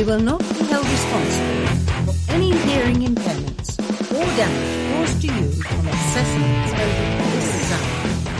We will not be held responsible for any hearing impairments or damage caused to you from accessing this sound.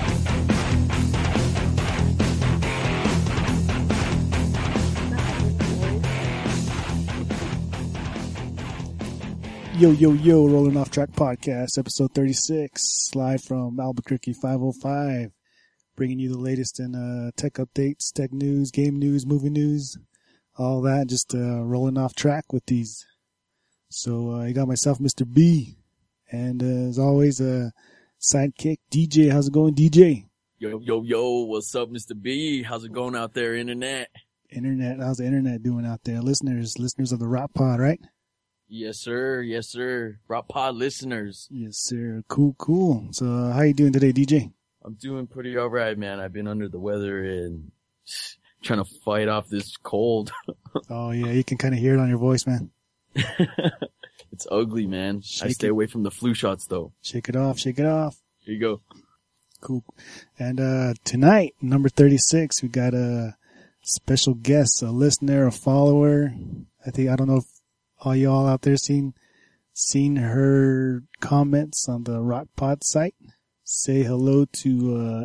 Yo, Rolling Off Track Podcast, episode 36, live from Albuquerque 505, bringing you the latest in tech updates, tech news, game news, movie news, all that, just rolling off track with these. So I got myself Mr. B, and as always, sidekick, DJ. How's it going, DJ? Yo, what's up, Mr. B? How's it going out there, internet? How's the internet doing out there? Listeners of the Rock Pod, right? Yes, sir. Rock Pod listeners. Yes, sir. Cool. So, how you doing today, DJ? I'm doing pretty alright, man. I've been under the weather and trying to fight off this cold. Oh, yeah, you can kind of hear it on your voice, man. It's ugly, man. I stay away from the flu shots, though. Shake it off. Here you go. Cool. And tonight, number 36, we got a special guest, a listener, a follower. I don't know if all y'all out there seen her comments on the Rock Pod site. Say hello to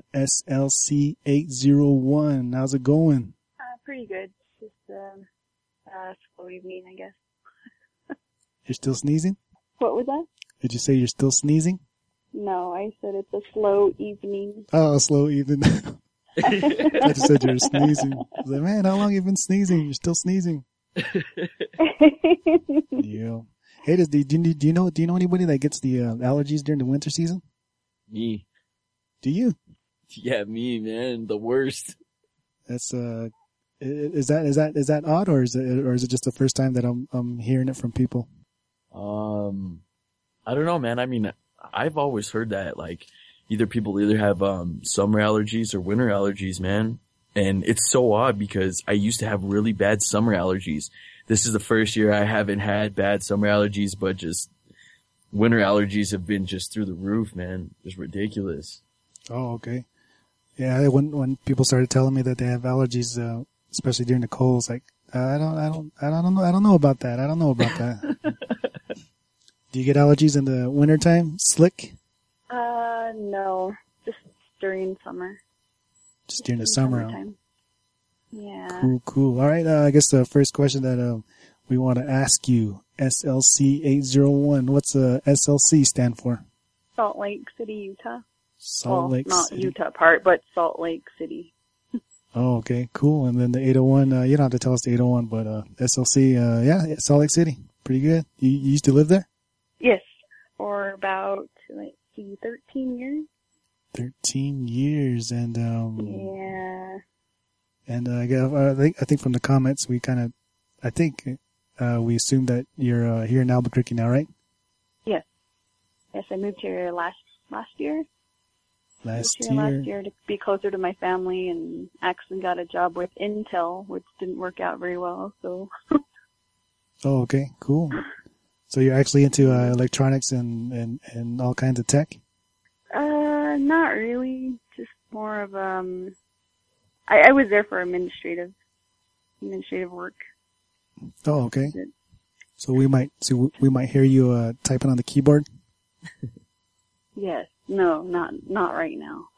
SLC801. How's it going? Pretty good. Just slow evening, I guess. You're still sneezing? What was that? Did you say you're still sneezing? No, I said it's a slow evening. Oh, slow evening. I just said you're sneezing. I was like, man, how long have you been sneezing? You're still sneezing. Yeah. Hey, do you know anybody that gets the allergies during the winter season? Me. Do you? Yeah, me, man. The worst. That's is that odd, or is it just the first time that I'm hearing it from people? I don't know, man. I mean, I've always heard that people either have summer allergies or winter allergies, man. And it's so odd because I used to have really bad summer allergies. This is the first year I haven't had bad summer allergies, but just winter allergies have been just through the roof, man. Just ridiculous. Oh, okay. Yeah, when people started telling me that they have allergies, especially during the cold, it's like I don't know about that. Do you get allergies in the wintertime? Slick? No, just during summer. Just during the summer. Summertime. Yeah. Cool. All right. I guess the first question that we want to ask you, SLC801. What's SLC stand for? Salt Lake City, Utah. Salt Lake not City. Utah part, but Salt Lake City. Oh, okay. Cool. And then the 801, you don't have to tell us the 801, but SLC, yeah, Salt Lake City. Pretty good. You used to live there? Yes. For about, 13 years. 13 years. And, yeah. And I think from the comments, we assumed that you're here in Albuquerque now, right? Yes. Yes, I moved here last year. Last year to be closer to my family, and actually got a job with Intel, which didn't work out very well. So. Oh, okay, cool. So you're actually into electronics and all kinds of tech? Not really. Just more of I was there for administrative work. Oh, okay. So we might hear you typing on the keyboard. Yes. No, not right now.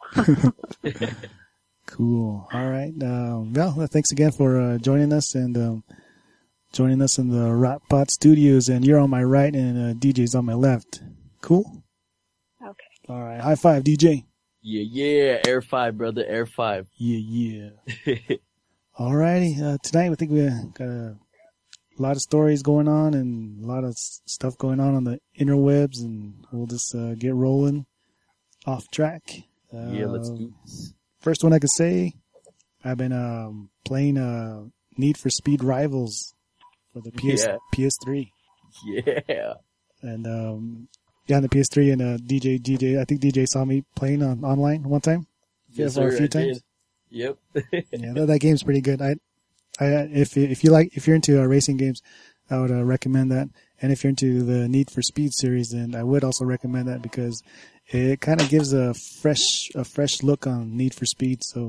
Cool. All right. Well, thanks again for joining us and joining us in the Rock Pod Studios. And you're on my right, and DJ's on my left. Cool. Okay. All right. High five, DJ. Yeah. Air 5, brother. Air 5. Yeah. All righty. Tonight, I think we got a lot of stories going on and a lot of stuff going on the interwebs, and we'll just get rolling off track. Yeah, let's do this. First one I could say, I've been playing Need for Speed Rivals for the PS3. Yeah. And on the PS3, and DJ, I think DJ saw me playing online one time. Yes, sir, a few times. Yep. Yeah, that game's pretty good. If you're into racing games, I would recommend that. And if you're into the Need for Speed series, then I would also recommend that because it kind of gives a fresh look on Need for Speed. So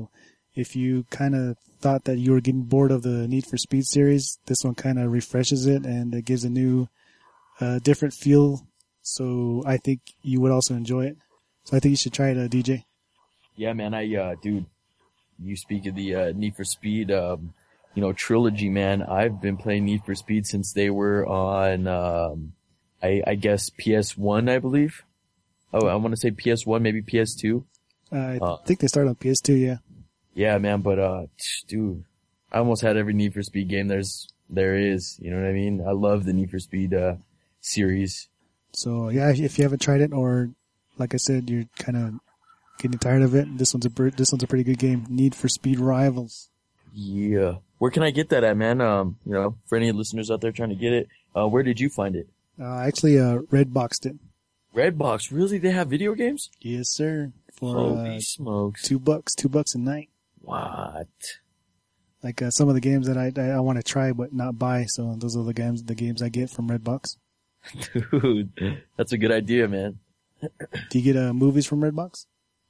if you kind of thought that you were getting bored of the Need for Speed series, this one kind of refreshes it and it gives a new, different feel. So I think you would also enjoy it. So I think you should try it, DJ. Yeah, man. Dude, you speak of the Need for Speed, trilogy, man. I've been playing Need for Speed since they were on, I guess PS1, I believe. Oh, I want to say PS1, maybe PS2. I think they started on PS2, yeah. Yeah, man, but, dude, I almost had every Need for Speed game there is, you know what I mean? I love the Need for Speed, series. So yeah, if you haven't tried it, or like I said, you're kind of getting tired of it, this one's a pretty good game. Need for Speed Rivals. Yeah. Where can I get that at, man? For any listeners out there trying to get it, where did you find it? Actually, Redboxed it. Redbox, really? They have video games? Yes, sir. For Holy smokes. $2 a night. What? Like some of the games that I want to try but not buy. So those are the games I get from Redbox. Dude, that's a good idea, man. Do you get movies from Redbox?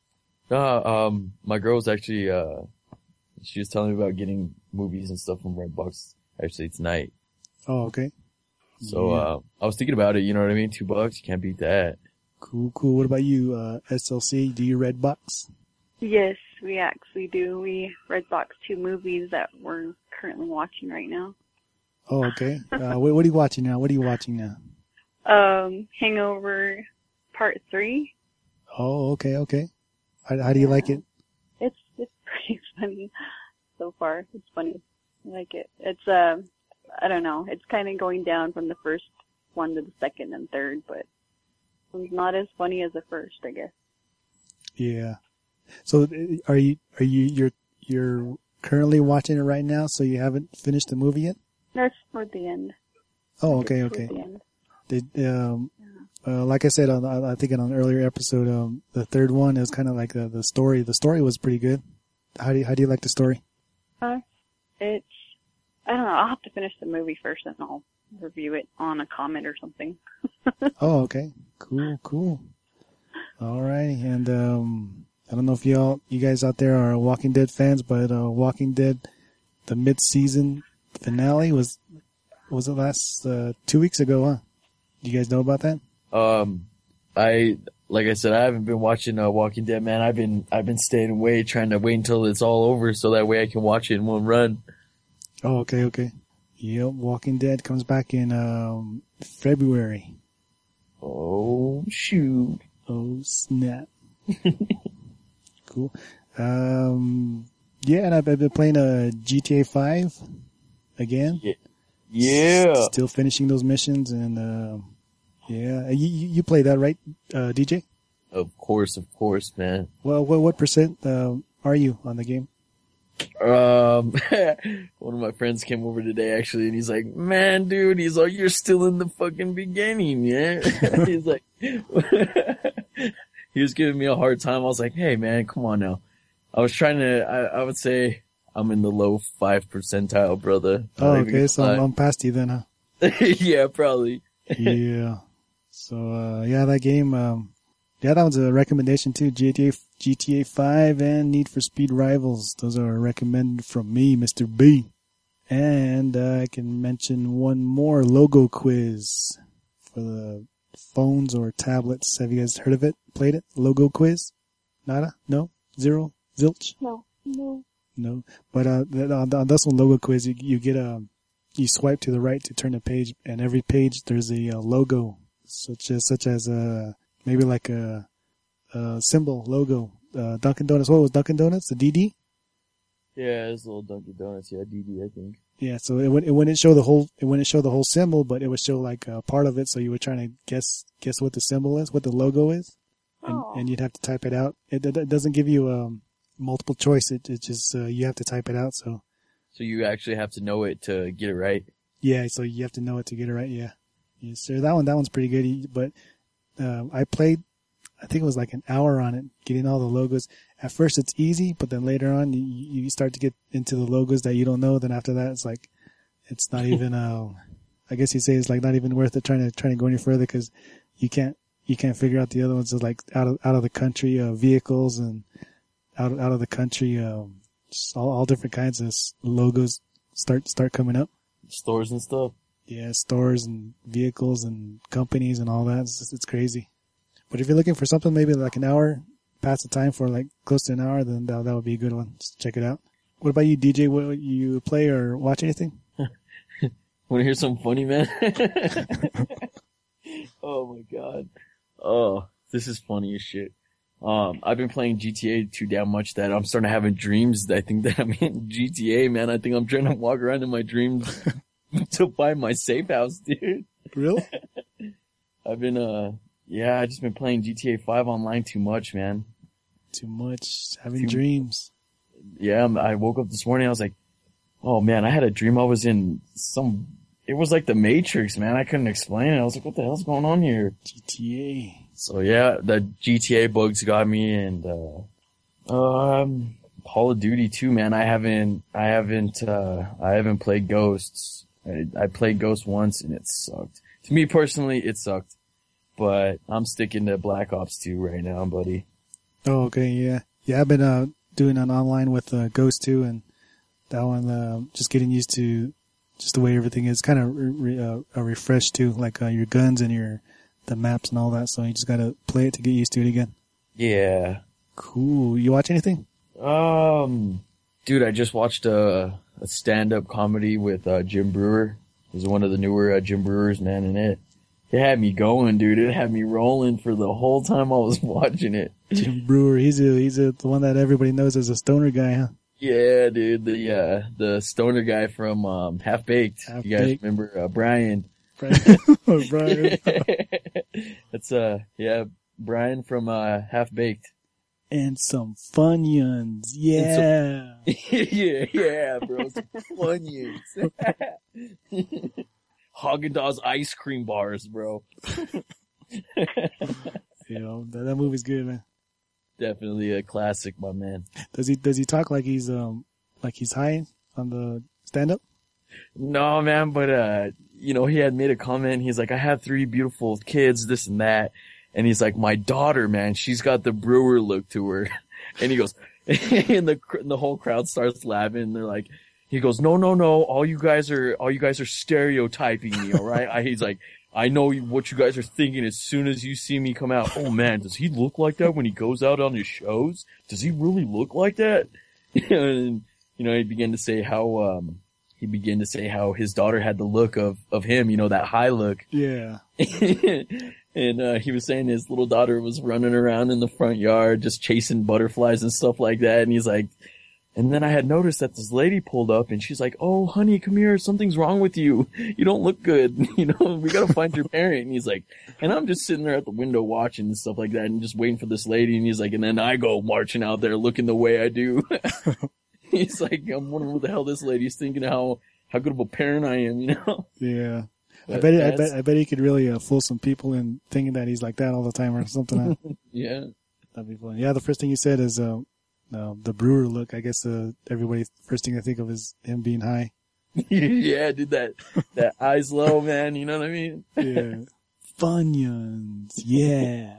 My girl's actually she was telling me about getting movies and stuff from Redbox actually tonight. Oh, okay. So Yeah. I was thinking about it, you know what I mean? $2, you can't beat that. Cool. What about you, SLC? Do you Redbox? Yes, we actually do. We Redbox 2 movies that we're currently watching right now. Oh, okay. What are you watching now? Hangover Part 3. Oh, okay. How do you like it? It's pretty funny so far. It's funny. I like it. It's I don't know. It's kind of going down from the first one to the second and third, but it's not as funny as the first, I guess. Yeah. So you're currently watching it right now? So you haven't finished the movie yet? That's toward the end. Oh, okay. Toward the end. Like I said, I think on an earlier episode, the third one is kind of like the story. The story was pretty good. How do you like the story? I don't know. I'll have to finish the movie first and I'll review it on a comment or something. Oh, okay. Cool. All right. And, I don't know if you guys out there are Walking Dead fans, but, Walking Dead, the mid-season finale was it last, 2 weeks ago, huh? You guys know about that? Like I said, I haven't been watching Walking Dead, man. I've been staying away, trying to wait until it's all over so that way I can watch it in one run. Oh, okay. Yep, Walking Dead comes back in February. Oh shoot. Oh snap. Cool. Yeah, and I've been playing GTA 5 again. Yeah. Still finishing those missions, and yeah, you play that, right, DJ? Of course, man. Well, what percent are you on the game? One of my friends came over today actually, and he's like, "Man, dude," he's like, "You're still in the fucking beginning, yeah." He's like, he was giving me a hard time. I was like, "Hey, man, come on now." I was trying to. I would say I'm in the low 5 percentile, brother. Oh, okay, so I'm past you then, huh? Yeah, probably. Yeah. So yeah, that game. Yeah, that was a recommendation too. GTA 5 and Need for Speed Rivals. Those are recommended from me, Mr. B. And I can mention one more logo quiz for the phones or tablets. Have you guys heard of it? Played it? Logo quiz? Nada? No? Zero? Zilch? No. No. But on this one, logo quiz, you get you swipe to the right to turn the page, and every page there's a logo, such as maybe like a symbol logo. Dunkin' Donuts. What was Dunkin' Donuts? The DD? Yeah, it's a little Dunkin' Donuts. Yeah, DD, I think. Yeah, so it wouldn't show the whole symbol, but it would show like part of it. So you were trying to guess what the symbol is, what the logo is, and you'd have to type it out. It doesn't give you multiple choice. It just you have to type it out. So you actually have to know it to get it right. Yeah, so you have to know it to get it right. Yeah, yes, sir. That one's pretty good. But I played, I think it was like an hour on it, getting all the logos. At first it's easy, but then later on you start to get into the logos that you don't know. Then after that, it's not even, I guess you'd say it's like not even worth it trying to go any further, because you can't figure out the other ones. It's like out of the country, vehicles, and out of the country, Just all different kinds of logos start coming up. Stores and stuff. Yeah, stores and vehicles and companies and all that. It's crazy. But if you're looking for something maybe like an hour, pass the time for like close to an hour, then that would be a good one. Just check it out. What about you, DJ? Will you play or watch anything? Want to hear something funny, man? Oh my god. Oh, this is funny as shit. I've been playing GTA too damn much that I'm starting to having dreams that I think that I'm in GTA, man. I think I'm trying to walk around in my dreams to find my safe house, dude. Really? I've been, I just been playing GTA 5 online too much, man. Too much. Having dreams. Yeah, I woke up this morning, I was like, oh man, I had a dream I was in it was like the Matrix, man. I couldn't explain it. I was like, what the hell's going on here? GTA. So yeah, the GTA bugs got me, and Call of Duty too, man. I haven't played Ghosts. I played Ghost once and it sucked. To me personally, it sucked. But I'm sticking to Black Ops 2 right now, buddy. Oh, okay, yeah. Yeah, I've been doing an online with Ghost 2, and that one just getting used to just the way everything is. Kind of a refresh too, like your guns and the maps and all that. So you just gotta play it to get used to it again. Yeah. Cool. You watch anything? Dude, I just watched a stand-up comedy with Jim Brewer. He's one of the newer Jim Brewers, man, and it had me going, dude. It had me rolling for the whole time I was watching it. Jim Brewer, he's the one that everybody knows as a stoner guy, huh? Yeah, dude, the stoner guy from Half Baked. You guys remember Brian? Brian. That's Brian from Half Baked. And some Funyuns, yeah. yeah, bro, some Funyuns. Haagen-Dazs ice cream bars, bro. That movie's good, man. Definitely a classic, my man. Does he talk like he's high on the stand up? No, man, but he had made a comment. He's like, I have 3 beautiful kids, this and that. And he's like, my daughter, man, she's got the Brewer look to her. And he goes, and the whole crowd starts laughing. And they're like, he goes, no, all you guys are stereotyping me, all right? He's like, I know what you guys are thinking as soon as you see me come out. Oh man, does he look like that when he goes out on his shows? Does he really look like that? And, he began to say how his daughter had the look of him, that high look. Yeah. And he was saying his little daughter was running around in the front yard just chasing butterflies and stuff like that. And he's like, and then I had noticed that this lady pulled up and she's like, oh, honey, come here. Something's wrong with you. You don't look good. We gotta find your parent. And he's like, and I'm just sitting there at the window watching and stuff like that and just waiting for this lady. And he's like, and then I go marching out there looking the way I do. He's like, I'm wondering what the hell this lady's thinking, how good of a parent I am, Yeah. I bet he could really fool some people in thinking that he's like that all the time or something. Yeah. That'd be fun. Yeah, the first thing you said is the Brewer look. I guess everybody first thing I think of is him being high. Yeah, dude, that eyes low, man. You know what I mean? Yeah. Funyuns. Yeah.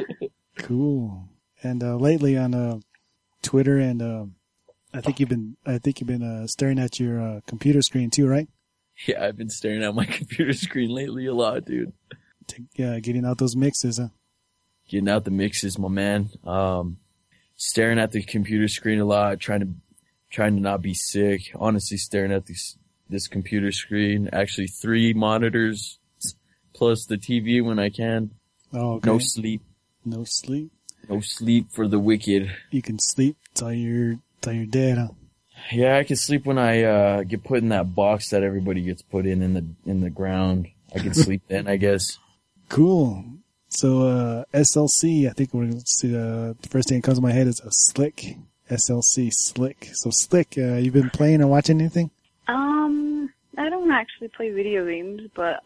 Cool. And lately on Twitter and I think you've been staring at your computer screen too, right? Yeah, I've been staring at my computer screen lately a lot, dude. Getting out those mixes, huh? Getting out the mixes, my man. Staring at the computer screen a lot, trying to not be sick. Honestly, staring at this computer screen. Actually, 3 monitors plus the TV when I can. Oh, okay. No sleep. No sleep. No sleep for the wicked. You can sleep till you're dead, huh? Yeah, I can sleep when I get put in that box that everybody gets put in the ground. I can sleep then, I guess. Cool. So SLC, I think we're going to see the first thing that comes to my head is a Slick. SLC, Slick. So Slick, you've been playing or watching anything? I don't actually play video games, but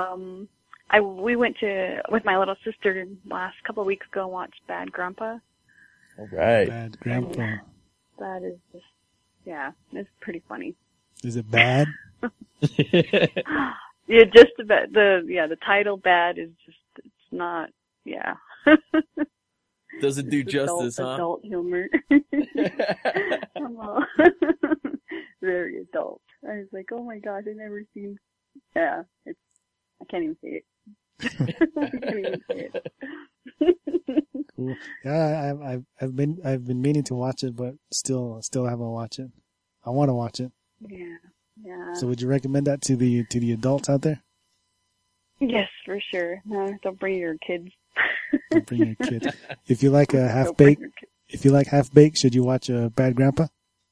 we went with my little sister last couple of weeks ago and watched Bad Grandpa. All right. Bad Grandpa. That is just, yeah, it's pretty funny. Is it bad? Yeah, just about the title bad is just, it's not, yeah. Doesn't do justice, huh? Adult humor. my gosh, I've never seen. Yeah, I can't even say it. I can't even say it. Cool. Yeah, I've been meaning to watch it, but still haven't watched it. I want to watch it. Yeah. So would you recommend that to the adults out there? Yes, for sure. No, don't bring your kids. Don't bring your kids. If you like a half Don't bring baked, your kids. if you like half baked, should you watch Bad Grandpa?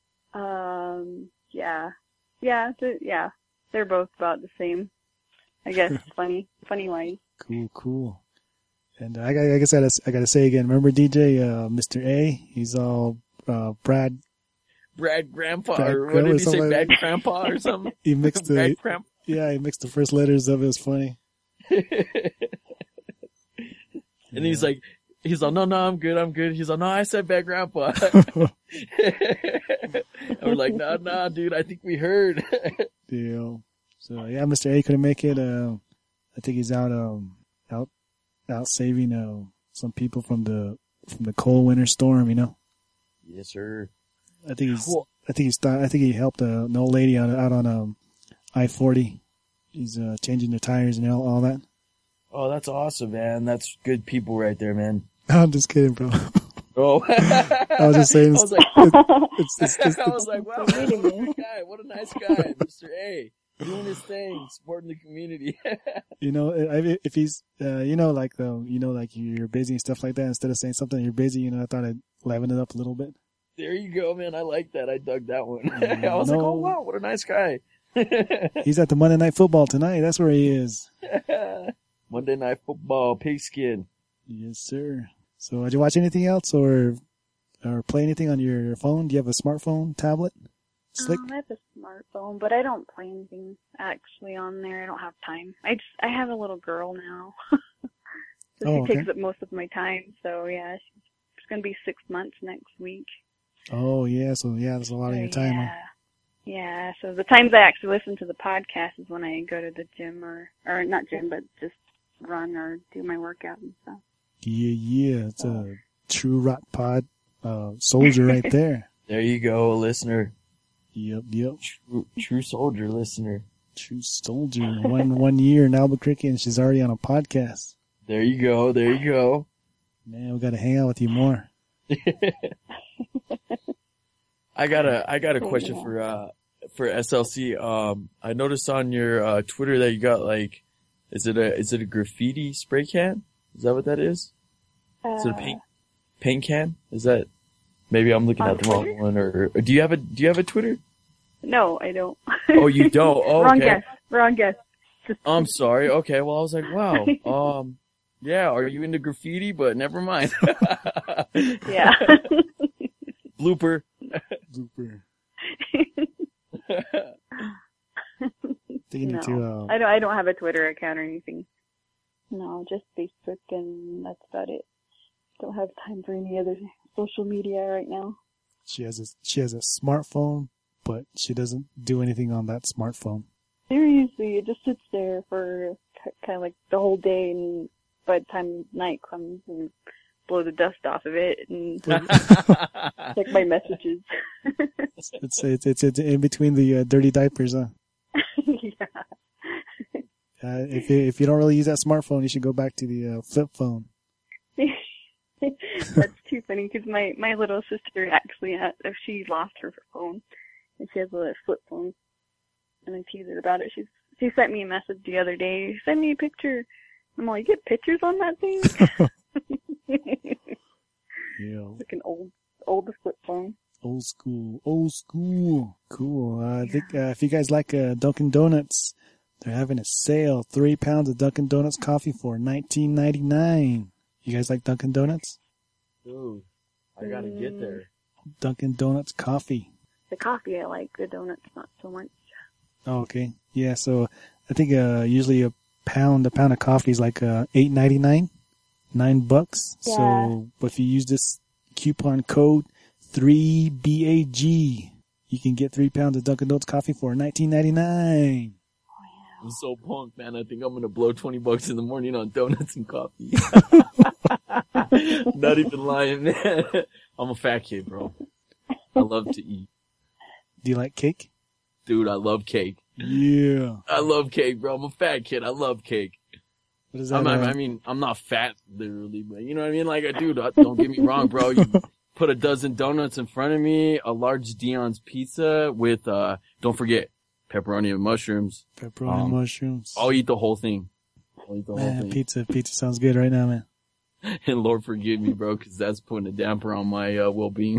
Yeah, they're both about the same. I guess funny wise. Cool. And I guess I gotta say again. Remember DJ, Mr. A? He's all Brad Grandpa, Brad or what did he say? something Bad like Grandpa or something? He mixed Bad Grandpa. he mixed the first letters of it. It was funny. And he's like, no, I'm good. He's like, no, I said Bad Grandpa. And we're like, nah, dude, I think we heard. Deal. So yeah, Mr. A couldn't make it. I think he's out saving some people from the cold winter storm. You know. Yes, sir. I think he helped an old lady out on I-40. He's changing the tires and all that. Oh, that's awesome, man. That's good people right there, man. I'm just kidding, bro. Oh. I was just saying. I was like, I was like, wow, what a good guy. What a nice guy, Mr. A. Doing his thing, supporting the community. You know, if he's, like you're busy and stuff like that, instead of saying something you're busy, I thought I'd liven it up a little bit. There you go, man. I like that. I dug that one. I was like, oh, wow, what a nice guy. He's at the Monday Night Football tonight. That's where he is. Monday Night Football, pigskin. Yes, sir. So, did you watch anything else or play anything on your phone? Do you have a smartphone, tablet? Slick? I have a smartphone, but I don't play anything actually on there. I don't have time. I have a little girl now. So she takes up most of my time. So yeah, she's going to be 6 months next week. Oh yeah, so yeah, that's a lot of your time. Yeah. Yeah, so the times I actually listen to the podcast is when I go to the gym or not gym, but just run or do my workout and stuff. Yeah, it's a true rock pod soldier right there. There you go, listener. Yep. True soldier listener. True soldier. One year in Albuquerque and she's already on a podcast. There you go. Man, we gotta hang out with you more. I got a question for SLC. I noticed on your Twitter that you got is it a graffiti spray can? Is that what that is? Is it a paint can? Is that, maybe I'm looking at the wrong one, or do you have a Twitter? No, I don't. Oh, you don't? Oh, okay. Wrong guess. I'm sorry. Okay, well I was like, wow. Yeah, are you into graffiti? But never mind. Yeah. Blooper. No. I don't have a Twitter account or anything. No, just Facebook, and that's about it. Don't have time for any other social media right now. She has a smartphone, but she doesn't do anything on that smartphone. Seriously, it just sits there for kind of like the whole day, and by the time night comes, and blow the dust off of it and check my messages. It's in between the dirty diapers, huh? Yeah. If you don't really use that smartphone, you should go back to the flip phone. That's too funny because my little sister actually she lost her phone and she has a flip phone, and I teased her about it. She sent me a message the other day. Send me a picture. I'm like, you get pictures on that thing? Yeah. Like an old flip phone. Old school. Cool. I think if you guys like Dunkin' Donuts, they're having a sale. 3 pounds of Dunkin' Donuts coffee for $19.99. You guys like Dunkin' Donuts? Ooh, I gotta get there. Dunkin' Donuts coffee. The coffee I like, the donuts not so much. Oh, okay. Yeah, so I think usually a pound of coffee is like $8.99, $9. Yeah. So if you use this coupon code 3BAG, you can get 3 pounds of Dunkin' Donuts coffee for $19.99. I'm so pumped, man. I think I'm gonna blow $20 in the morning on donuts and coffee. Not even lying, man. I'm a fat kid, bro. I love to eat. Do you like cake? Dude, I love cake. Yeah. I love cake, bro. I'm a fat kid. I love cake. What is that? I'm not fat, literally, but you know what I mean? Like, dude, don't get me wrong, bro. You put a dozen donuts in front of me, a large Dion's pizza with, don't forget, pepperoni and mushrooms. Pepperoni and mushrooms. I'll eat the whole thing. Pizza sounds good right now, man. And Lord forgive me, bro, cause that's putting a damper on my, well-being.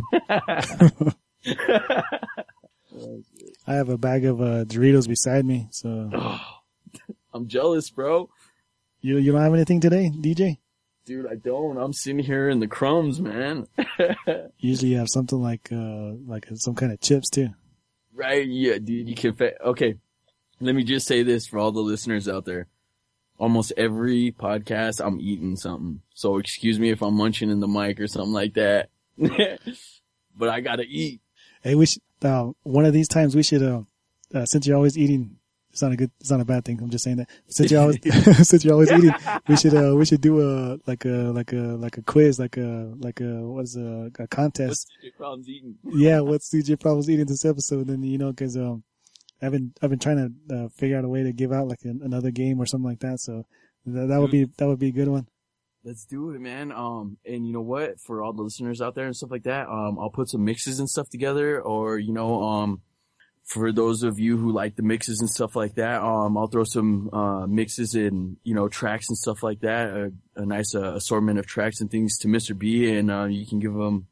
I have a bag of, Doritos beside me, so. I'm jealous, bro. You don't have anything today, DJ? Dude, I don't. I'm sitting here in the crumbs, man. Usually you have something like some kind of chips too. Right? Yeah, dude, you can okay. Let me just say this for all the listeners out there. Almost every podcast, I'm eating something. So excuse me if I'm munching in the mic or something like that. But I gotta eat. Hey, we should, one of these times we should, since you're always eating, it's not a bad thing. I'm just saying that since you're always, since you're always eating, we should do a quiz, a contest. What's CJ Problems eating? Yeah, what's CJ Problems eating this episode? And cause, I've been trying to, figure out a way to give out like another game or something like that. So that would be a good one. Let's do it, man. And you know what? For all the listeners out there and stuff like that, I'll put some mixes and stuff together, or, for those of you who like the mixes and stuff like that, I'll throw some, mixes and, tracks and stuff like that, a nice, assortment of tracks and things to Mr. B, and, you can give them,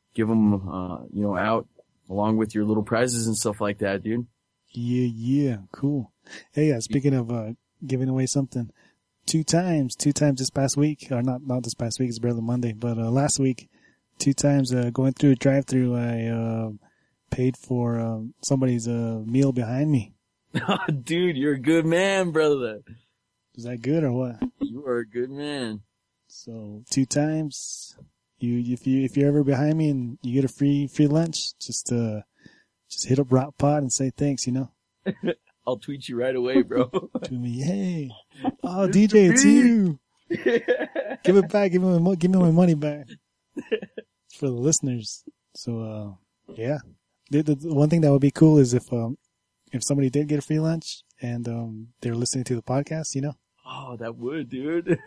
out along with your little prizes and stuff like that, dude. Yeah, cool. Hey, speaking of, giving away something, two times this past week, or not this past week, it's barely Monday, but, last week, 2 times, going through a drive-through, I, paid for somebody's meal behind me. Dude, you're a good man, brother. Is that good or what? You are a good man. So 2 times, if you're ever behind me and you get a free lunch, just hit up Rock Pod and say thanks. I'll tweet you right away, bro. To me, hey, oh DJ, it's you. Give it back. Give me my money back. It's for the listeners. So yeah. The one thing that would be cool is if somebody did get a free lunch and they're listening to the podcast, Oh, that would, dude.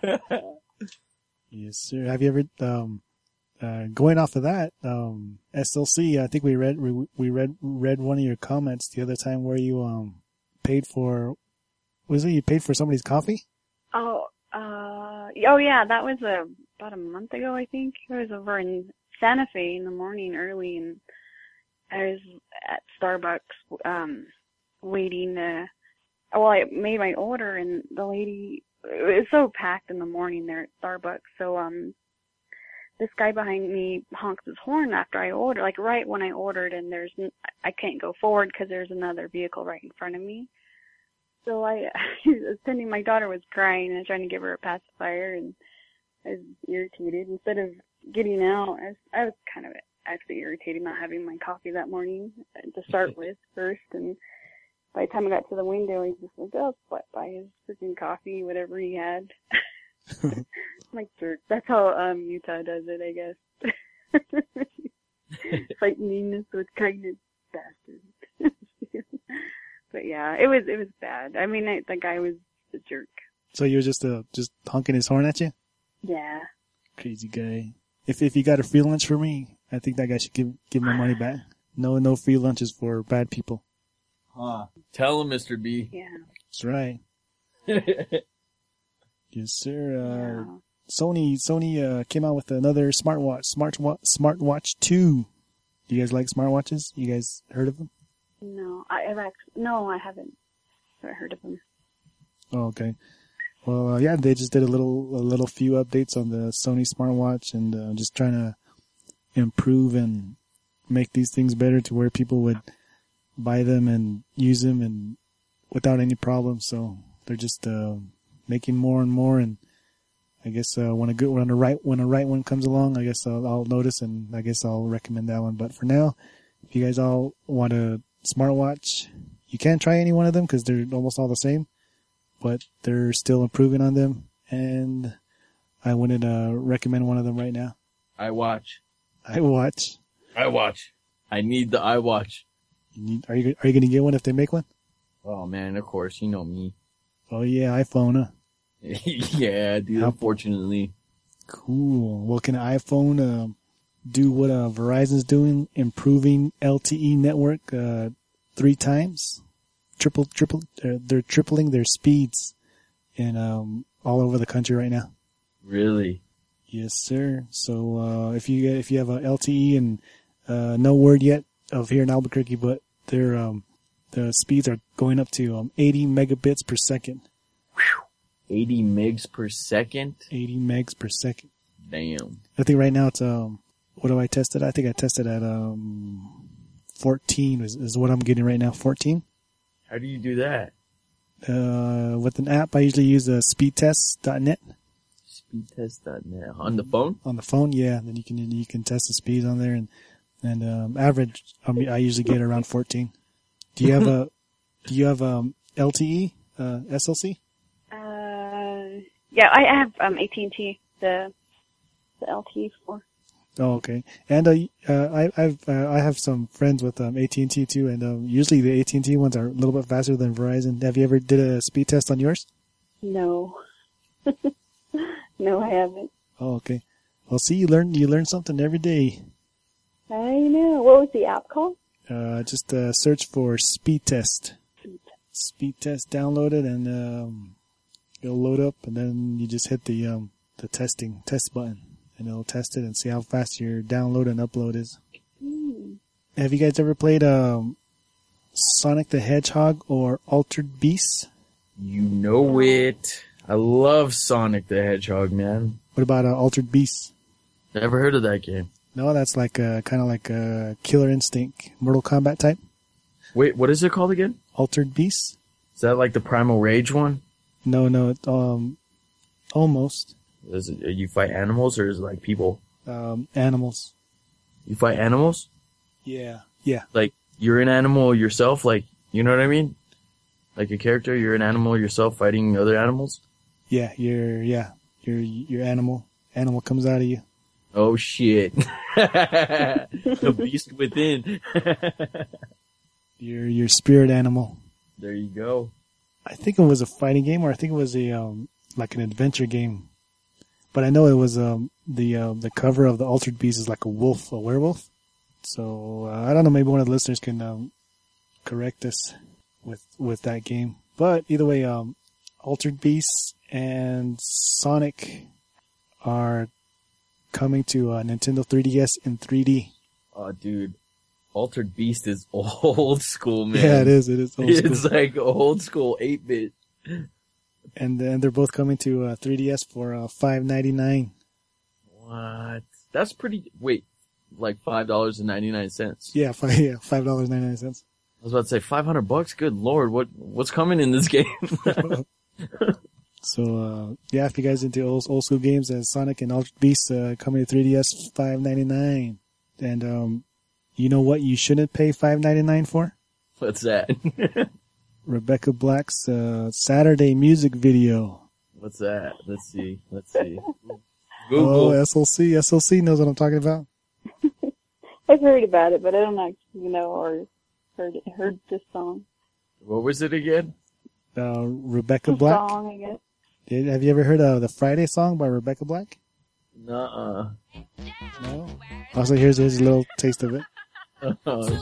Yes, sir. Have you ever going off of that, SLC, I think we read one of your comments the other time where you paid for somebody's coffee? Oh yeah, that was about a month ago, I think. I was over in Santa Fe in the morning early, and I was at Starbucks, waiting I made my order, and the lady, it was so packed in the morning there at Starbucks, so, this guy behind me honks his horn after I ordered, like right when I ordered, and I can't go forward because there's another vehicle right in front of me. So my daughter was crying, and I was trying to give her a pacifier, and I was irritated. Instead of getting out, I was kind of actually irritated not having my coffee that morning to start with first, and by the time I got to the window, I just like, oh, buy his freaking coffee, whatever he had. I'm like, jerk. That's how Utah does it, I guess. Fighting meanness with kindness, bastard. But yeah, it was bad. I mean, the guy was a jerk. So you were just honking his horn at you? Yeah. Crazy guy. If you got a free lunch for me, I think that guy should give my money back. No free lunches for bad people. Tell him, Mr. B. Yeah. That's right. Yes, sir. Yeah. Sony came out with another smartwatch 2. Do you guys like smartwatches? You guys heard of them? No, I haven't heard of them. Oh, okay. Well, yeah, they just did a little few updates on the Sony smartwatch, and just trying to improve and make these things better to where people would buy them and use them and without any problems. So they're just making more and more, and I guess when a right one comes along, I guess I'll notice, and I guess I'll recommend that one. But for now, if you guys all want a smartwatch, you can try any one of them because they're almost all the same, but they're still improving on them, and I wouldn't recommend one of them right now. iWatch. iWatch. I need the iWatch. Are you going to get one if they make one? Oh man, of course, you know me. Oh yeah, iPhone, huh? Yeah, dude, unfortunately. Cool. Well, can an iPhone do what Verizon's doing, improving LTE network 3 times? They're tripling their speeds in all over the country right now. Really? Yes, sir. So if you have a LTE and no word yet of here in Albuquerque, but the speeds are going up to 80 megabits per second. 80 megs per second? 80 megs per second. Damn. I think right now it's what do I test it? I think I tested at 14 is what I'm getting right now. 14. How do you do that? With an app, I usually use speedtest.net. Speedtest.net on the phone? On the phone, yeah. Then you can test the speeds on there and average. I usually get around 14. Do you have LTE SLC? Yeah, I have AT&T, the LTE for. Oh, okay. And I have some friends with AT&T too, and usually the AT&T ones are a little bit faster than Verizon. Have you ever did a speed test on yours? No. No, I haven't. Oh, okay. Well, see, you learn something every day. I know. What was the app called? Just search for Speed Test. Speed Test, download it, and it'll load up, and then you just hit the test button, and it'll test it and see how fast your download and upload is. Have you guys ever played Sonic the Hedgehog or Altered Beast? You know it. I love Sonic the Hedgehog, man. What about Altered Beast? Never heard of that game. No, that's like kind of like a Killer Instinct, Mortal Kombat type. Wait, what is it called again? Altered Beast? Is that like the Primal Rage one? No, almost. Is it, you fight animals or is it like people? Animals. You fight animals? Yeah. Like, you're an animal yourself? Like, you know what I mean? Like a character, you're an animal yourself fighting other animals? Yeah, your animal. Animal comes out of you. Oh shit. The beast within. Your spirit animal. There you go. I think it was a fighting game, or I think it was a like an adventure game. But I know it was the cover of the Altered Beast is like a werewolf. So I don't know. Maybe one of the listeners can correct us with that game. But either way, Altered Beast and Sonic are coming to Nintendo 3DS in 3D. Oh, dude. Altered Beast is old school, man. Yeah, it is. It is old school. It's like old school 8-bit. And then they're both coming to 3DS for $5.99. What? That's pretty. Wait, like $5.99. Yeah, $5.99. I was about to say $500. Good lord, what's coming in this game? So yeah, if you guys into old school games, Sonic and Altered Beast coming to 3DS, $5.99. And you know what you shouldn't pay $5.99 for? What's that? Rebecca Black's Saturday music video. What's that? Let's see. Google. Oh, SLC knows what I'm talking about. I've heard about it, but I don't actually know or heard this song. What was it again? Rebecca Black. Song, I guess. Have you ever heard of the Friday song by Rebecca Black? Nuh-uh. No? Also, here's a little taste of it. Oh,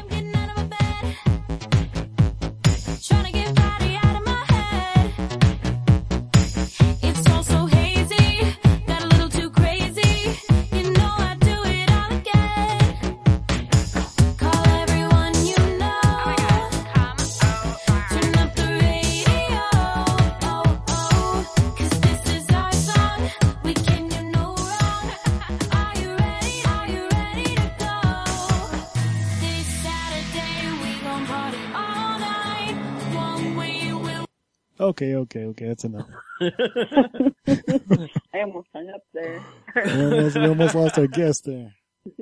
Okay, that's enough. I almost hung up there. we almost lost our guest there.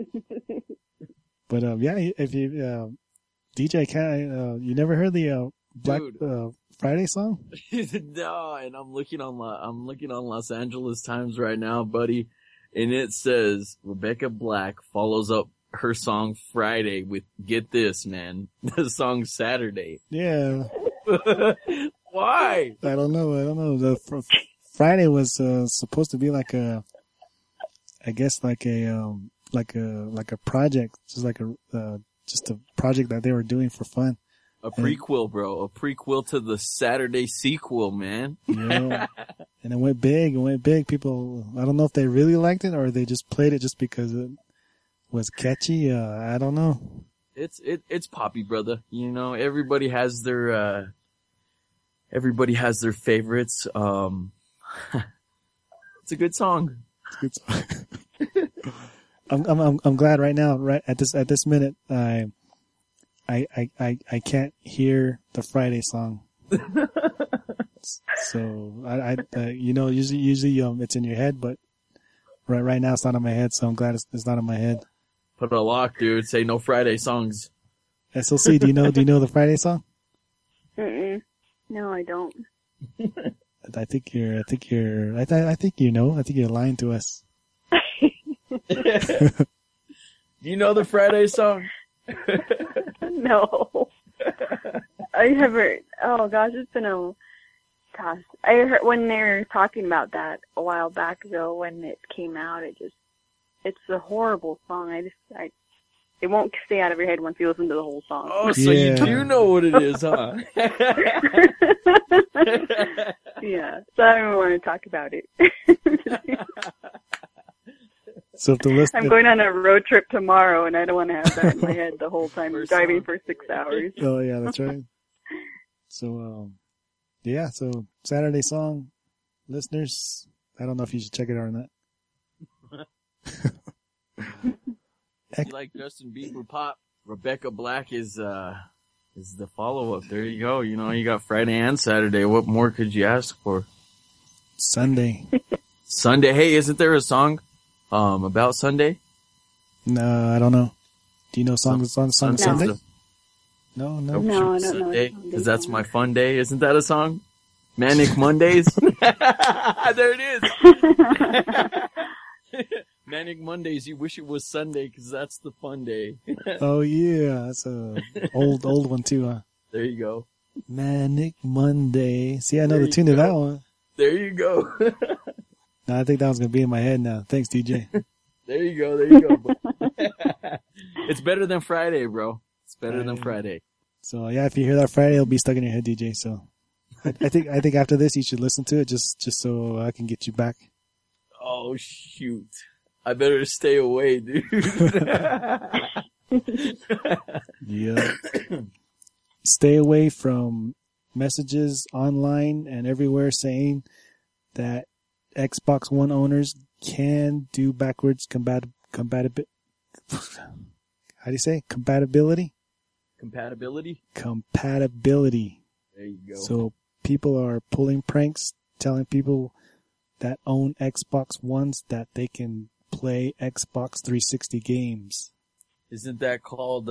But yeah, if you DJ, you never heard the Black Friday song? No, and I'm looking on Los Angeles Times right now, buddy, and it says Rebecca Black follows up her song Friday with, get this, man, the song Saturday. Yeah. Why? I don't know. Friday was supposed to be like a, I guess like a project, just like just a project that they were doing for fun. A prequel, bro. A prequel to the Saturday sequel, man. Yeah. And it went big. People, I don't know if they really liked it or they just played it just because it was catchy. I don't know. It's poppy, brother. You know, everybody has their favorites. It's a good song. It's a good song. I'm glad right now, right at this minute, I can't hear the Friday song. So usually it's in your head, but right now it's not in my head. So I'm glad it's not in my head. Put a lock, dude. Say no Friday songs. SLC, do you know the Friday song? Mm-mm. No, I don't. I think you're lying to us. Do you know the Friday song? No. I haven't. Oh gosh, it's been gosh. I heard when they were talking about that a while back ago when it came out. It's a horrible song. It won't stay out of your head once you listen to the whole song. Oh, so you do know what it is, huh? Yeah. So I don't want to talk about it. So if the list, I'm going on a road trip tomorrow, and I don't want to have that in my head the whole time I'm driving for 6 hours. Oh yeah, that's right. So so Saturday song, listeners, I don't know if you should check it out or not. If you like Justin Bieber pop, Rebecca Black is the follow-up. There you go. You know, you got Friday and Saturday. What more could you ask for? Sunday. Sunday. Hey, isn't there a song about Sunday? No, I don't know. Do you know songs on Sunday? No, I don't know. Sunday, because that's my fun day. Isn't that a song? Manic Mondays. There it is. Manic Mondays. You wish it was Sunday because that's the fun day. Oh yeah, that's a old one too, huh? There you go. Manic Monday. See, I know the tune to that one. There you go. No, I think that one's gonna be in my head now. Thanks, DJ. There you go. It's better than Friday, bro. It's better than Friday. So yeah, if you hear that Friday, it'll be stuck in your head, DJ. So I think after this, you should listen to it just so I can get you back. Oh shoot. I better stay away, dude. Yeah. Stay away from messages online and everywhere saying that Xbox One owners can do backwards compatibility. How do you say? Compatibility? Compatibility. There you go. So people are pulling pranks, telling people that own Xbox Ones that they can play Xbox 360 games. Isn't that called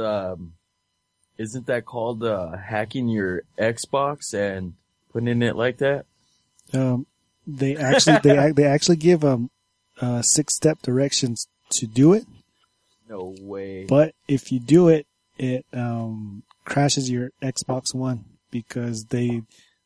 hacking your Xbox and putting it like that? They actually give 6-step directions to do it. No way. But if you do it, it crashes your Xbox One because the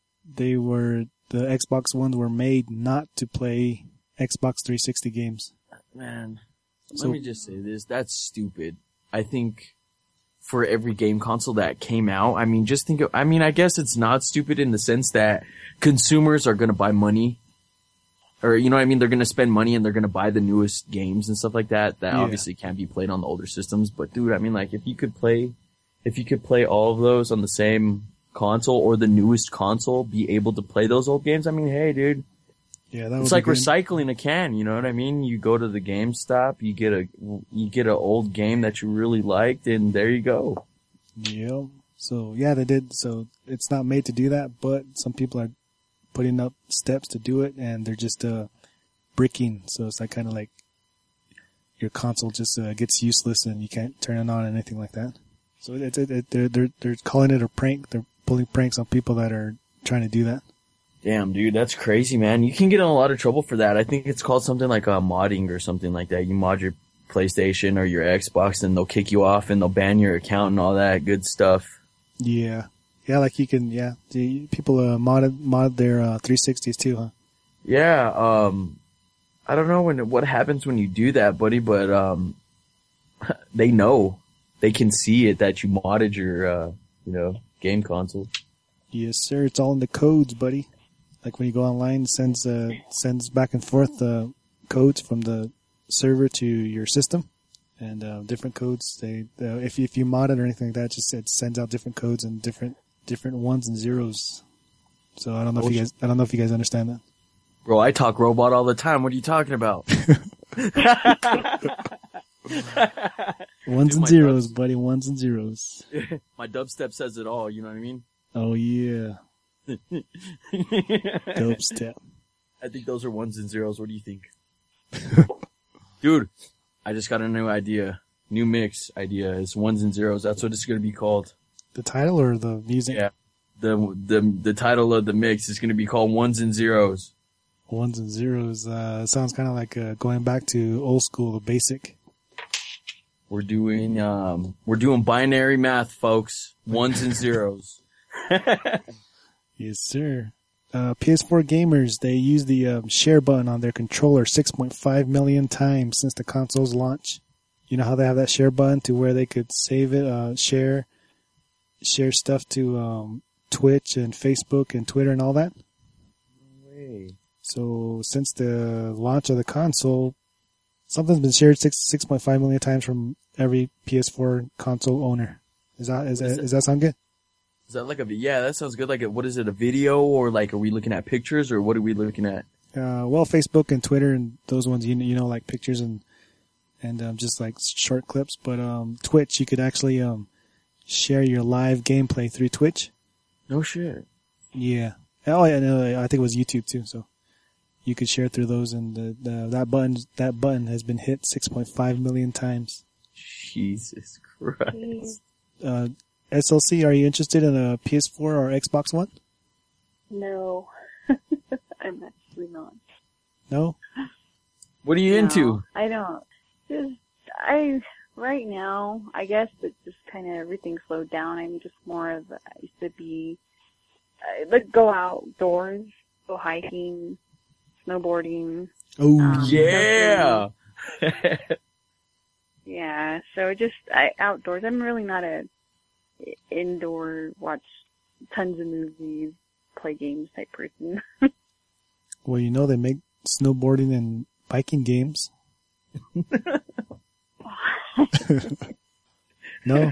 Xbox Ones were made not to play Xbox 360 games. Man, let me just say this. That's stupid. I think for every game console that came out, I mean, I guess it's not stupid in the sense that consumers are going to buy money. Or, you know what I mean? They're going to spend money and they're going to buy the newest games and stuff like that. That obviously can't be played on the older systems. But dude, I mean, like, if you could play all of those on the same console or the newest console, be able to play those old games, I mean, hey, dude. Yeah, that it's like recycling a can, you know what I mean? You go to the GameStop, you get an old game that you really liked, and there you go. Yeah. So yeah, they did. So it's not made to do that, but some people are putting up steps to do it, and they're just bricking. So it's like kind of like your console just gets useless, and you can't turn it on and anything like that. So they're calling it a prank. They're pulling pranks on people that are trying to do that. Damn, dude, that's crazy, man. You can get in a lot of trouble for that. I think it's called something like modding or something like that. You mod PlayStation or your Xbox, and they'll kick you off and they'll ban your account and all that good stuff. Yeah. Yeah, like you can, yeah. People mod their 360s too, huh? Yeah, I don't know what happens when you do that, buddy, but they know. They can see it that you modded your game console. Yes, sir. It's all in the codes, buddy. Like when you go online, it sends back and forth codes from the server to your system, and different codes. If you mod it or anything like that, it sends out different codes and different ones and zeros. So I don't know if you guys understand that. Bro, I talk robot all the time. What are you talking about? Ones and zeros, buddy. Ones and zeros. My dubstep says it all. You know what I mean? Oh yeah. Dubstep. I think those are ones and zeros. What do you think? Dude, I just got a new idea. New mix idea. It's ones and zeros. That's what it's going to be called. The title or the music? Yeah. The title of the mix is going to be called Ones and Zeros. Ones and zeros. Sounds kind of like going back to old school, the basic. We're doing binary math, folks. Ones and zeros. Yes, sir. PS4 gamers, they use the share button on their controller 6.5 million times since the console's launch. You know how they have that share button to where they could save it, share stuff to Twitch and Facebook and Twitter and all that? No way. So since the launch of the console, something's been shared 6.5 million times from every PS4 console owner. Does that sound good? Is that like yeah, that sounds good. Like what is it, a video, or like are we looking at pictures, or what are we looking at? Well, Facebook and Twitter and those ones, you know, like pictures and just like short clips. But Twitch, you could actually share your live gameplay through Twitch. No shit. Yeah. Oh, yeah, no, I think it was YouTube too. So you could share through those, and that button has been hit 6.5 million times. Jesus Christ. SLC, are you interested in a PS4 or Xbox One? No. I'm actually not. No? What are you into? I don't. Right now, I guess it's just kind of everything slowed down. I'm just more of, I used to be, go outdoors, go hiking, snowboarding. Oh, yeah! Yeah, so just, outdoors. I'm really not a indoor, watch tons of movies, play games type person. Well, you know they make snowboarding and biking games. No?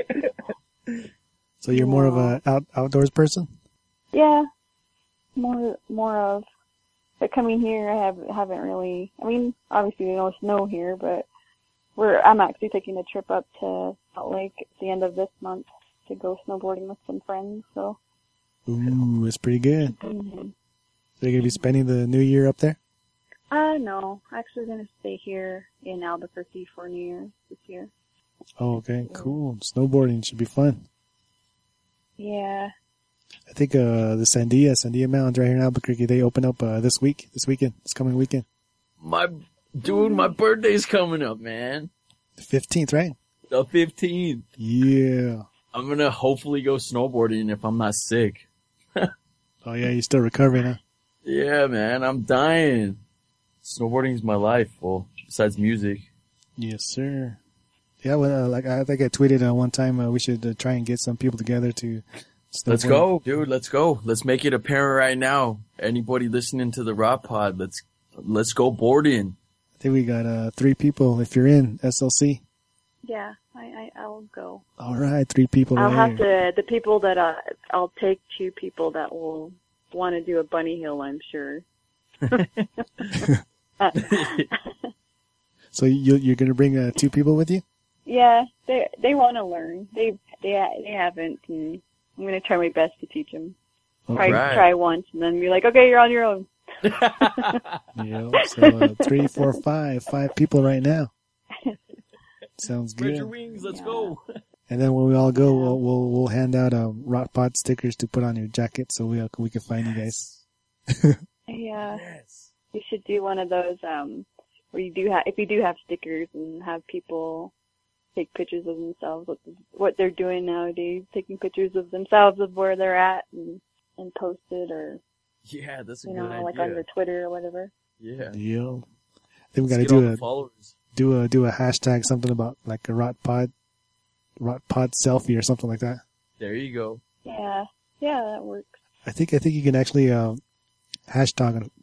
So you're more of a outdoors person? Yeah, more of. But coming here, I haven't really. I mean, obviously there's no snow here, but I'm actually taking a trip up to Salt Lake at the end of this month to go snowboarding with some friends. So. Ooh, that's pretty good. Mm-hmm. So you're gonna be spending the New Year up there? No, actually gonna stay here in Albuquerque for New Year's this year. Oh, okay, cool. Snowboarding should be fun. Yeah. I think the Sandia Mountains right here in Albuquerque, they open up this coming weekend. My birthday's coming up, man. The 15th, right? The 15th. Yeah. I'm gonna hopefully go snowboarding if I'm not sick. Oh yeah, you're still recovering, huh? Yeah, man, I'm dying. Snowboarding's my life, well, besides music. Yes, sir. Yeah, well, I think I tweeted one time we should try and get some people together to snowboard. Let's go, dude. Let's go. Let's make it apparent right now. Anybody listening to the Rock Pod, let's go boarding. I think we got 3 people. If you're in SLC. Yeah, I'll go. All right, 3 people. I'll right have here. the people that I'll take 2 people that will want to do a bunny hill, I'm sure. So you're gonna bring 2 people with you? Yeah, they want to learn. They haven't, and I'm gonna try my best to teach them. Try once, and then be like, okay, you're on your own. Yeah. So 3, 4, 5 people right now. Sounds good. Spread your wings. Let's go. And then when we all go, we'll hand out Rock Pod stickers to put on your jacket, so we can find you guys. Yeah. Yes. You should do one of those where if you do have stickers and have people take pictures of themselves, what they're doing nowadays, taking pictures of themselves of where they're at and post it, or Yeah, that's a you good know, idea. like on their Twitter or whatever. Yeah. Yeah. Then we got to Let's get all do the a followers. do a hashtag, something about like a rot pod selfie or something like that. There you go. Yeah, that works. I think you can actually hashtag on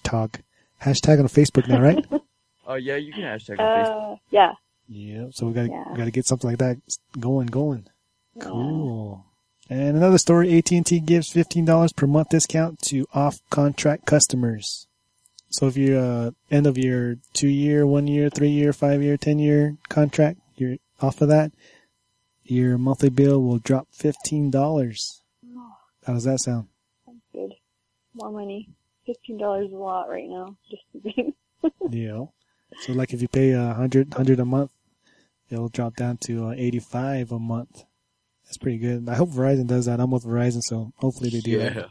Facebook now, right? Oh yeah, you can hashtag on Facebook. Yeah. Yeah. So we gotta get something like that going. Cool. And another story: AT&T gives $15 per month discount to off-contract customers. So if you're end of your 2-year, 1-year, 3-year, 5-year, 10-year contract, you're off of that, your monthly bill will drop $15. How does that sound? That's good. More money. $15 is a lot right now. Just to be. Yeah. So like if you pay $100 a month, it'll drop down to $85 a month. That's pretty good. I hope Verizon does that. I'm with Verizon, so hopefully they do that. Yeah.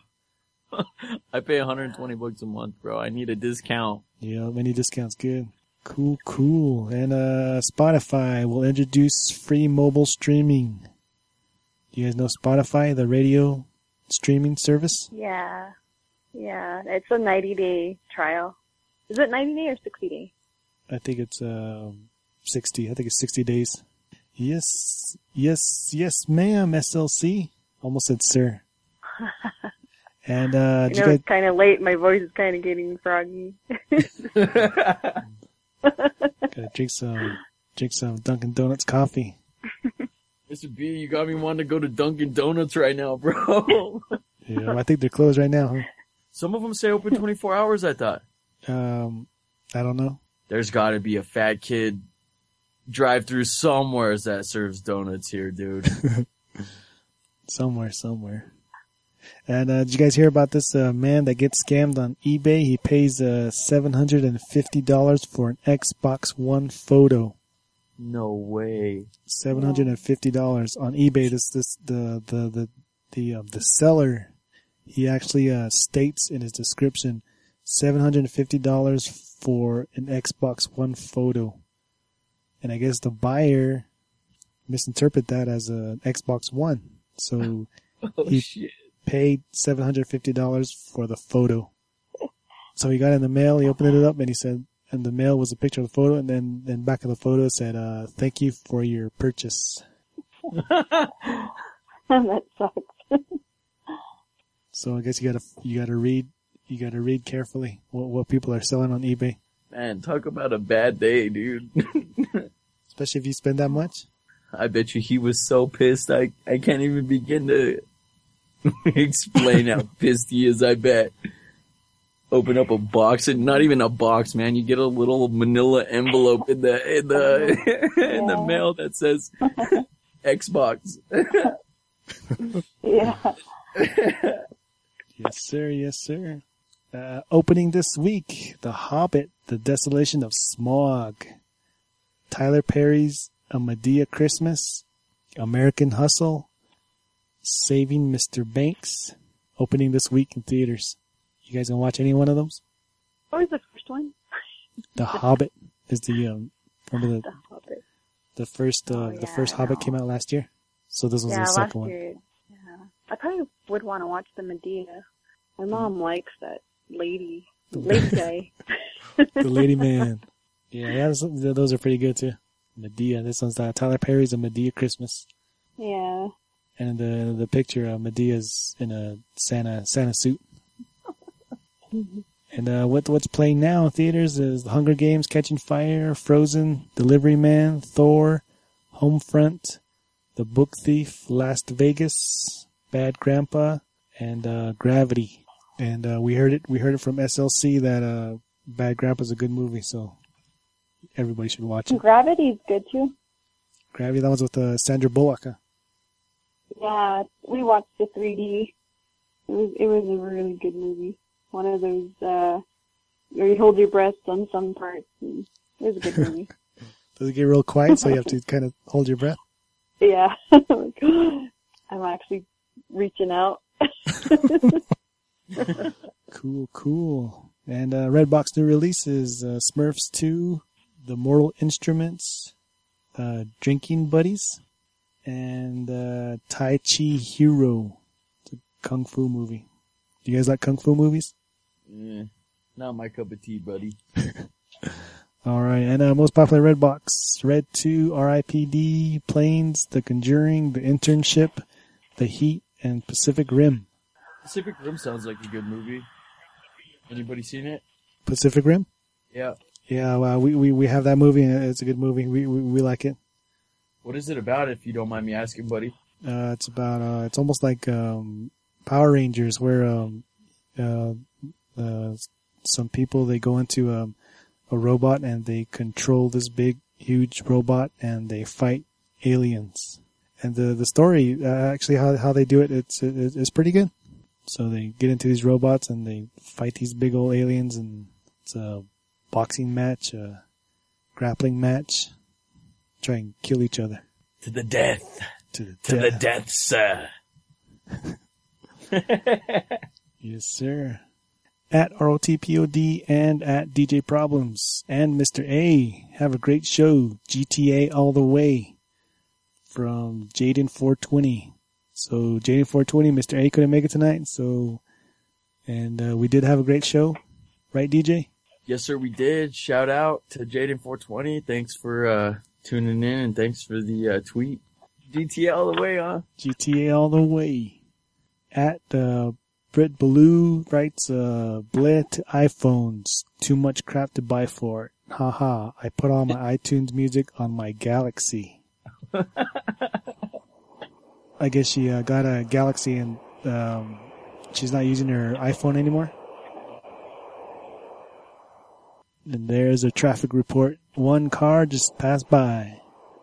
I pay $120 a month, bro. I need a discount. Yeah, any discounts good. Cool. And Spotify will introduce free mobile streaming. Do you guys know Spotify, the radio streaming service? Yeah. It's a 90-day trial. Is it 90-day or 60-day? I think it's 60. I think it's 60 days. Yes, ma'am, SLC. Almost said sir. And it's kind of late. My voice is kind of getting froggy. gotta drink some Dunkin' Donuts coffee. Mr. B, you got me wanting to go to Dunkin' Donuts right now, bro. Yeah, I think they're closed right now, huh? Some of them stay open 24 hours, I thought. I don't know. There's gotta be a fat kid drive-through somewhere that serves donuts here, dude. Somewhere. And did you guys hear about this man that gets scammed on eBay? He pays $750 for an Xbox One photo. No way. $750 on eBay. The seller, he actually states in his description $750 for an Xbox One photo. And I guess the buyer misinterpreted that as an Xbox One. So Shit. paid $750 for the photo. So he got it in the mail, he opened it up, and he said, and the mail was a picture of the photo, and then back of the photo said, thank you for your purchase. That sucks. So I guess you gotta read carefully what people are selling on eBay. Man, talk about a bad day, dude. Especially if you spend that much. I bet you he was so pissed, I can't even begin to explain how pissed he is, I bet. Open up a box, and not even a box, man. You get a little manila envelope in the mail that says Xbox. Yeah. Yes, sir. Opening this week, The Hobbit, The Desolation of Smaug. Tyler Perry's A Medea Christmas, American Hustle, Saving Mr. Banks, opening this week in theaters. You guys gonna watch any one of those? What was the first one? The Hobbit is the remember The Hobbit. the first Hobbit came out last year. So this was the second one. Year. Yeah. I probably would want to watch the Medea. My mom likes that lady guy. The Lady Man. Yeah, those are pretty good too. Medea. This one's Tyler Perry's A Medea Christmas. Yeah. And the picture Medea's in a Santa suit. And what's playing now in theaters is The Hunger Games, Catching Fire, Frozen, Delivery Man, Thor, Homefront, The Book Thief, Last Vegas, Bad Grandpa, and Gravity. And we heard it from SLC that Bad Grandpa's a good movie, so everybody should watch it. Gravity's good too. Gravity, that was with Sandra Bullock. Huh? Yeah, we watched the 3D. It was a really good movie. One of those where you hold your breath on some parts. And it was a good movie. Does it get real quiet, so you have to kind of hold your breath? Yeah. I'm actually reaching out. Cool. And Redbox new releases Smurfs 2, The Mortal Instruments, Drinking Buddies, and Tai Chi Hero. It's a kung fu movie. Do you guys like kung fu movies? Not my cup of tea, buddy. All right, and most popular Redbox: Red 2, R.I.P.D., Planes, The Conjuring, The Internship, The Heat, and Pacific Rim. Pacific Rim sounds like a good movie. Anybody seen it? Pacific Rim? Yeah. Yeah, well, we have that movie, and it's a good movie. We like it. What is it about, if you don't mind me asking, buddy? It's about it's almost like Power Rangers, where some people, they go into a robot and they control this big, huge robot, and they fight aliens. And the story, actually, how they do it, it's pretty good. So they get into these robots and they fight these big old aliens, and it's a boxing match, a grappling match, try and kill each other. To the death. To the death, sir. Yes, sir. At ROTPOD and at DJ Problems and Mr. A. Have a great show. GTA all the way from Jaden420. So Jaden420, Mr. A couldn't make it tonight. So, and we did have a great show. Right, DJ? Yes, sir, we did. Shout out to Jaden420. Thanks for tuning in, and thanks for the tweet. GTA all the way, huh? GTA all the way. At Britt Blue writes, Bled to iPhones. Too much crap to buy for it. Haha. I put all my iTunes music on my Galaxy. I guess she got a Galaxy and she's not using her iPhone anymore. And there's a traffic report. One car just passed by.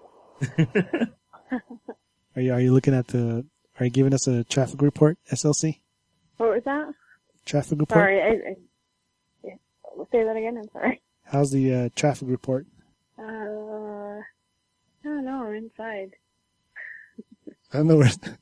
Are you looking at are you giving us a traffic report, SLC? What was that? Traffic report? Sorry, I say that again, I'm sorry. How's the traffic report? I don't know, I'm inside. I don't know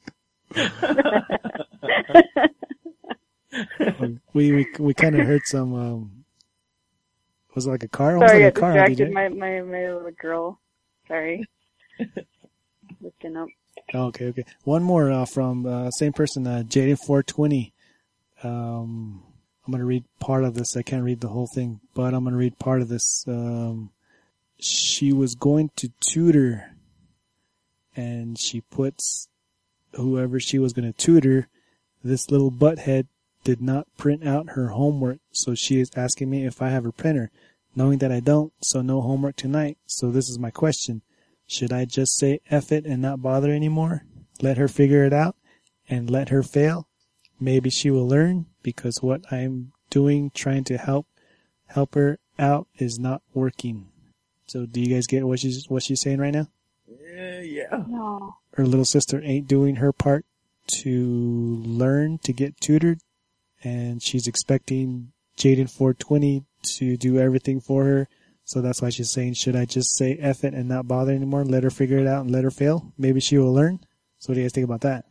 where... we kind of heard some, was it like a car? Sorry, like I got distracted, my little girl. Sorry. Looking up. Okay. One more from same person, Jaden420. I'm going to read part of this. I can't read the whole thing, but I'm going to read part of this. She was going to tutor, and she puts whoever she was going to tutor, this little butthead did not print out her homework, so she is asking me if I have a printer, knowing that I don't, so no homework tonight. So this is my question. Should I just say F it and not bother anymore? Let her figure it out and let her fail? Maybe she will learn, because what I'm doing, trying to help her out, is not working. So do you guys get what she's saying right now? Yeah. No. Her little sister ain't doing her part to learn, to get tutored, and she's expecting Jaden420 to do everything for her. So that's why she's saying, should I just say F it and not bother anymore? Let her figure it out and let her fail? Maybe she will learn? So what do you guys think about that?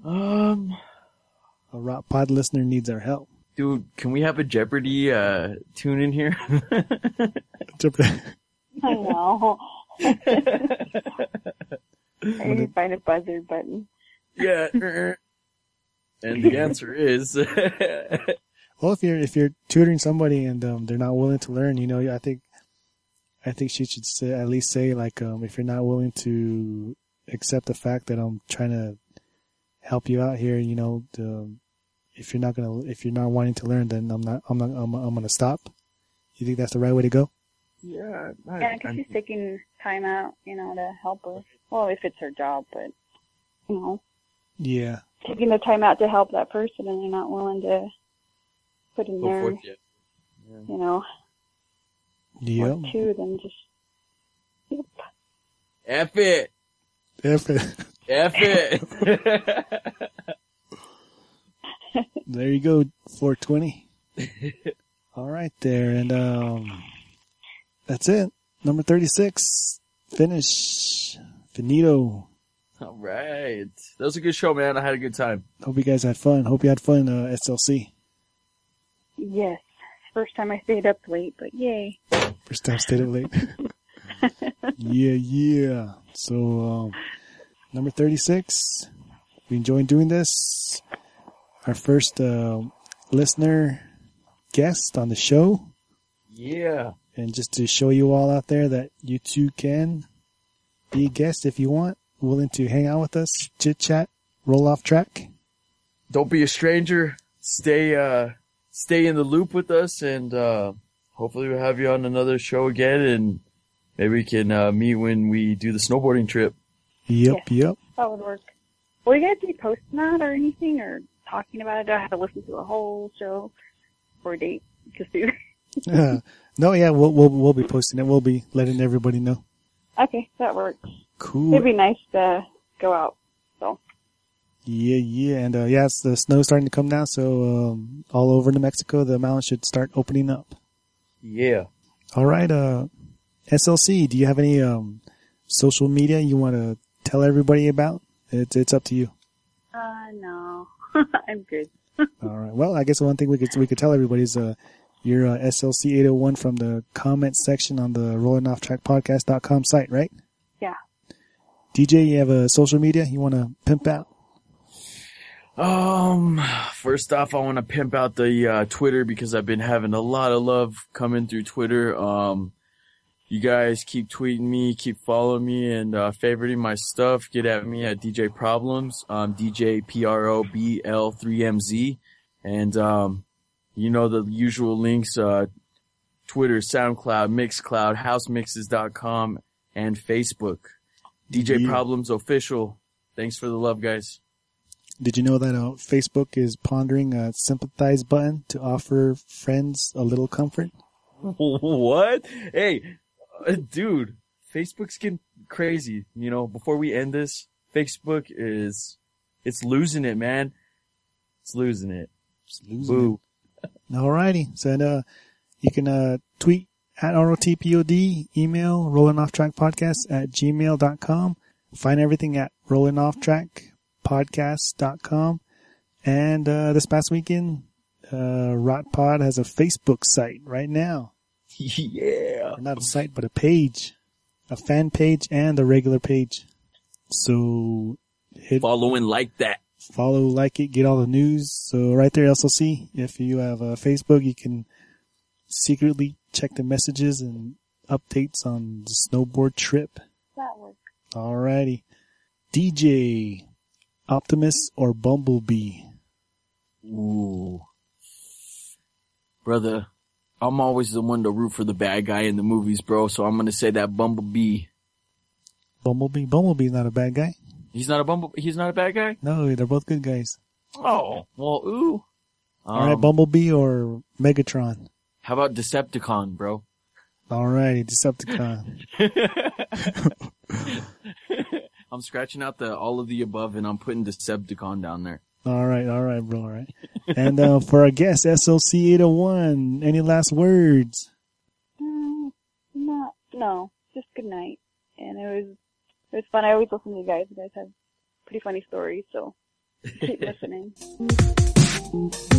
A Rock Pod listener needs our help. Dude, can we have a Jeopardy tune in here? I know. I need to find a buzzer button. Yeah. And the answer is... Well, if you're tutoring somebody and they're not willing to learn, I think she should say, at least say, like, if you're not willing to accept the fact that I'm trying to help you out here, if you're not wanting to learn, then I'm gonna stop. You think that's the right way to go? Yeah. Yeah, because she's taking time out, to help her. Well, if it's her job, but, Yeah. taking the time out to help that person and they're not willing to put in their, Yep. work too, then just, yep. F it. F it. F it. There you go, 420. All right there, and that's it. Number 36. Finish. Finito. All right. That was a good show, man. I had a good time. Hope you guys had fun. Hope you had fun, SLC. Yes, First time I stayed up late, but yay. First time stayed up late. Yeah. So, number 36. We enjoying doing this. Our first listener guest on the show. Yeah. And just to show you all out there that you too can be a guest if you want, willing to hang out with us, chit chat, roll off track. Don't be a stranger. Stay in the loop with us, and hopefully we'll have you on another show again, and maybe we can meet when we do the snowboarding trip. Yep. That would work. Will you guys be posting that or anything, or talking about it? Do I have to listen to a whole show or a date? No, yeah, we'll be posting it. We'll be letting everybody know. Okay, that works. Cool. It'd be nice to go out. So. Yeah, and it's the snow's starting to come down, so all over New Mexico, the mountains should start opening up. Yeah. All right, SLC, do you have any social media you want to tell everybody about? It's up to you. No, I'm good. All right. Well, I guess one thing we could tell everybody is you're SLC 801 from the comments section on the RollingOffTrackPodcast.com site, right? Yeah. DJ, you have a social media you want to pimp out? First off, I want to pimp out the Twitter because I've been having a lot of love coming through Twitter. You guys keep tweeting me, keep following me, and favoriting my stuff. Get at me at DJ Problems, DJ PROBL3MZ, and you know the usual links: Twitter, SoundCloud, Mixcloud, HouseMixes.com, and Facebook. DJ Problems Official. Thanks for the love, guys. Did you know that Facebook is pondering a sympathize button to offer friends a little comfort? What? Hey, dude, Facebook's getting crazy. You know, before we end this, Facebook it's losing it, man. It's losing it. It's losing it. Alrighty. So, you can, tweet at ROTPOD, email rollingofftrackpodcast@gmail.com. Find everything at rollingofftrackpodcast.com. And, this past weekend, RotPod has a Facebook site right now. Yeah. Not a site, but a page. A fan page and a regular page. So, follow and like that. Follow, like it, get all the news. So right there, SLC, if you have Facebook, you can secretly check the messages and updates on the snowboard trip. That works. Alrighty. DJ, Optimus or Bumblebee? Ooh. Brother, I'm always the one to root for the bad guy in the movies, bro, so I'm gonna say that Bumblebee. Bumblebee? Bumblebee's not a bad guy. He's not a bad guy? No, they're both good guys. Oh, well, ooh. Alright, Bumblebee or Megatron? How about Decepticon, bro? Alrighty, Decepticon. I'm scratching out all of the above and I'm putting Decepticon down there. Alright, bro, alright. And, for our guest, SLC 801, any last words? No, just good night. And it was fun. I always listen to you guys. You guys have pretty funny stories, so keep listening.